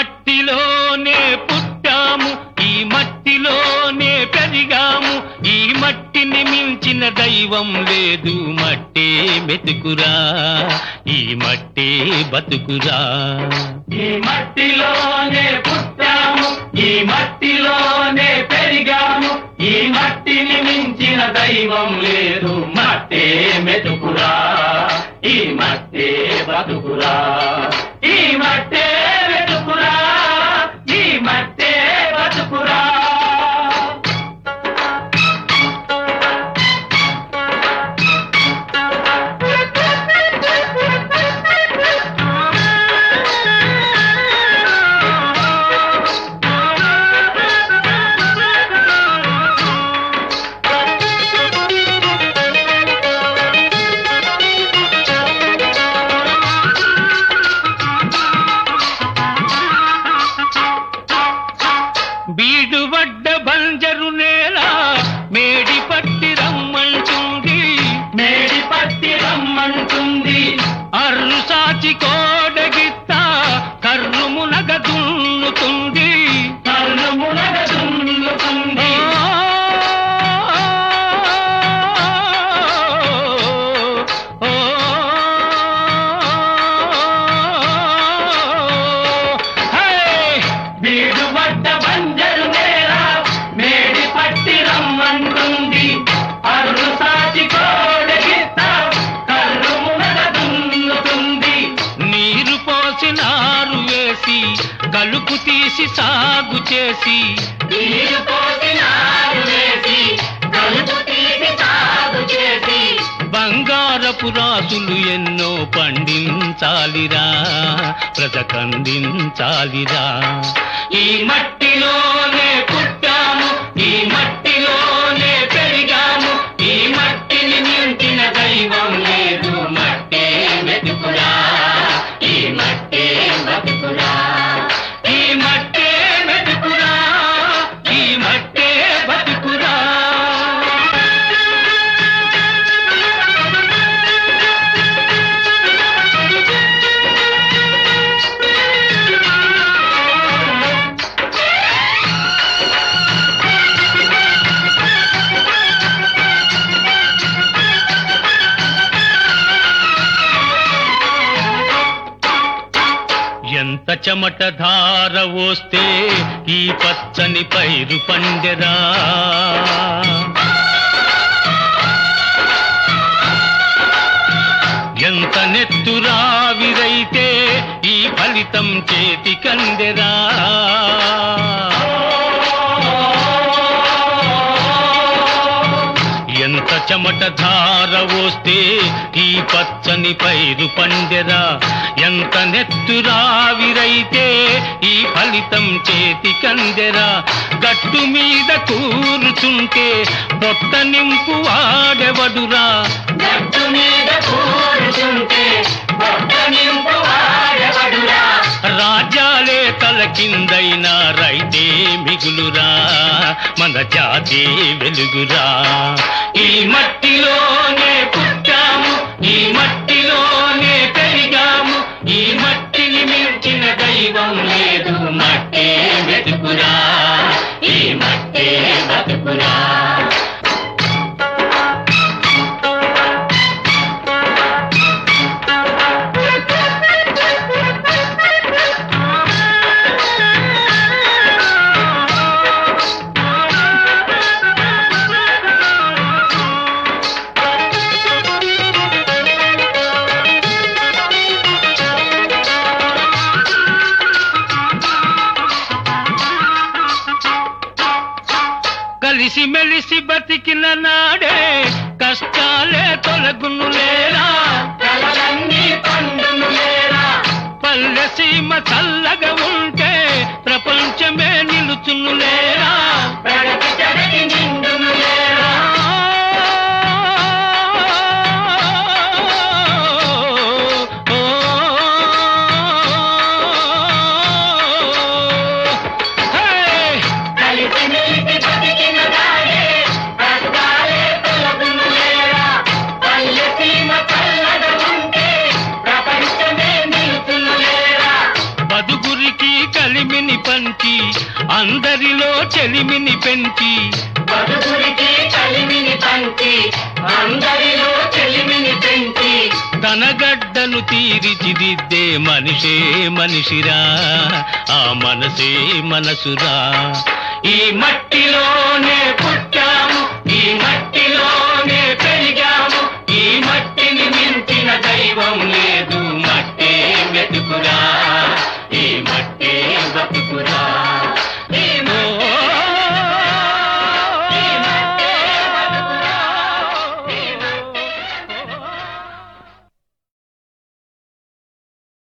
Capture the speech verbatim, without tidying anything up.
మట్టిలోనే పుట్టాము, ఈ మట్టిలోనే పెరిగాము, ఈ మట్టిని మించిన దైవం లేదు. మట్టే మెతుకురా, ఈ మట్టే బతుకురా. ఈ మట్టిలోనే పుట్టాము, ఈ మట్టిలోనే పెరిగాము, ఈ మట్టిని మించిన దైవం లేదు. మట్టే మెతుకురా, ఈ మట్టే బతుకురా. ఈ మట్టే మెతుకురా, ఈ మట్టే బతుకురా. బీడువడ్డ బంజరు నేల మేడి పట్టి రమ్మంటుంది, మేడి పట్టి రమ్మంటుంది. అర్రు సాచి కోడగిత్త కర్రు మునగ దున్నుతుంది, కర్రు మునగ దున్నుతుంది. బీడువడ్డ బంజరు నేల మేడి పట్టి రమ్మంటుంది, అర్రు సాచి కోడగిత్త కర్రు మునగ దున్నుతుంది. నీరు పోసి నారు వేసి కలుపు తీసి సాగు చేసి, నీరు పోసి నారు వేసి కలుపు తీసి సాగు చేసి, బంగారపు రాసులు ఎన్నో పండించాలిరా, బ్రతకందించాలిరా. ఈ మట్టిలోనే పుట్టాము, ఈ మట్టిలోనే పెరిగాము, ఈ మట్టిని మించిన దైవం లేదు. మట్టే మెతుకురా, ఈ మట్టే బతుకురా. ఈ మట్టే మెతుకురా, ఈ మట్టే బతుకురా. ఎంత చెమట ధార వస్తే ఈ పచ్చని పైరు పండెరా, ఎంత నెత్తురావిరైతే ఈ ఫలితం చేతి కందెరా. ఎంత చెమట ధార వస్తే ఈ పచ్చని పైరు పండెరా, ఎంత నెత్తురావిరైతే ఈ ఫలితం చేతి కందెరా. గట్టు మీద కూర్చుంటే పొట్ట నింపు వాడెవడురా, గట్టు మీద కూర్చుంటే పొట్ట నింపు వాడెవడురా. రాజ్యాలే తల కిందైనా రైతే మిగులురా, మన జాతి వెలుగురా. ఈ మట్టిలోనే పుట్టాము, ఈ మట్టిలోనే పెరిగాము, ఈ మట్టిని మించిన దైవం లేదు. మట్టే వెతుకురా, ఈ మట్టే బతుకురా. కలిసి మెలిసి బతికిన నాడే కష్టాలే తొలగును లేరా, కలలన్నీ పండును లేరా. పల్లె సీమ చల్లగా ఉంటే ప్రపంచమే నిలుచును లేరా. పెడకి చెడకి నిండును లేరా. కలిసి మెలిసి బతికిన నాడే కష్టాలే తొలగును లేరా. పల్లె సీమ చల్లగా ఉంటే ప్రపంచమే నిలుచును లేరా. బతుకురికి కలిమిని పంచి అందరిలో చెలిమిని పెంచి బతుకురికి కలిమిని పంచి అందరిలో చెలిమిని పెంచి తన గడ్డను తీర్చిదిద్దే మనిషే మనిషిరా, ఆ మనసే మనసురా. ఈ మట్టిలోనే పుట్టాము, ఈ మట్టిలోనే పెరిగాము, ఈ మట్టిని మించిన దైవం లేదు.